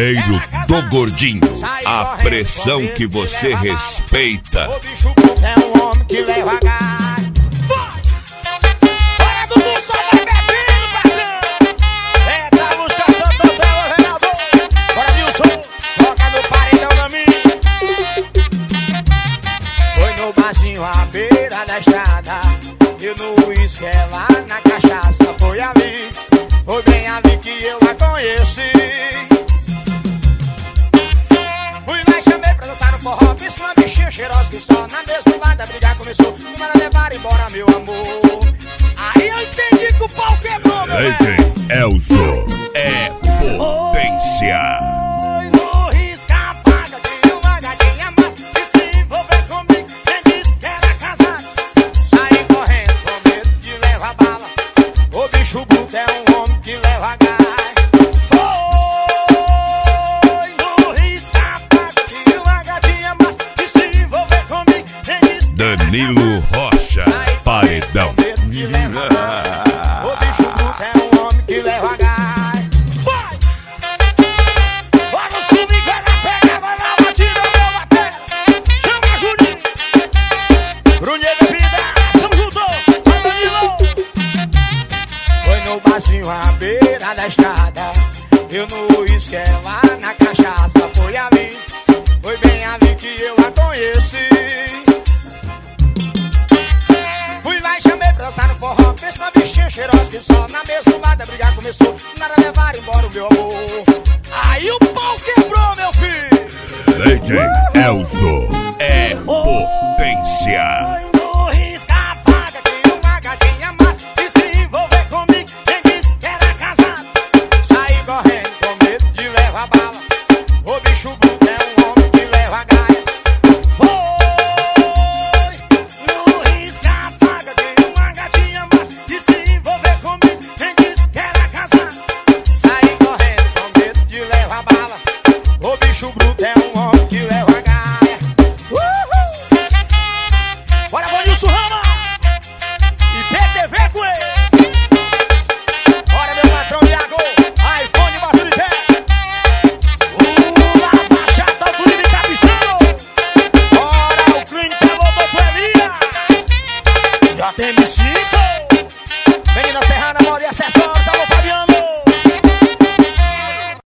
Primeiro do Gordinho, a pressão que você respeita. O bicho é um homem que leva gás. Olha, Dudu, só vai bebendo, patrão. Entra a luz, caçando tela, vereador. Bora, Nilson, toca no paredão na minha. Foi no barzinho à beira da estrada, e no uísque lá na cachaça. Foi ali, foi bem ali que eu a conheci. Dançar no forró, fiz uma bichinha cheirosa que só na desnudada a briga começou. Não era levar embora meu amor. Aí eu entendi que o pau quebrou, meu velho. DJ Elzo é potência. Oi, vou riscar a faca de uma gatinha massa que se envolver comigo. Quem disse que era casado? Saí correndo com medo de levar bala. O bicho bruto é um homem que leva gás. Danilo Rocha, paredão. O bicho bruto é um homem que leva gás. Vai! Vai no swing, vai na pega, vai na batida, meu batera. Chama Juninho. Brunê Bebidas, tamo junto. Vai, Danilo. Foi no barzinho à beira da estrada, eu no uísque lá na cachaça. Foi ali, foi bem ali que eu a conheci. Dançar no forró, fez uma bichinha cheirosa que só na mesma brigar começou. Nada levar embora o meu amor. Aí o pau quebrou, meu filho. DJ Elzo é potência.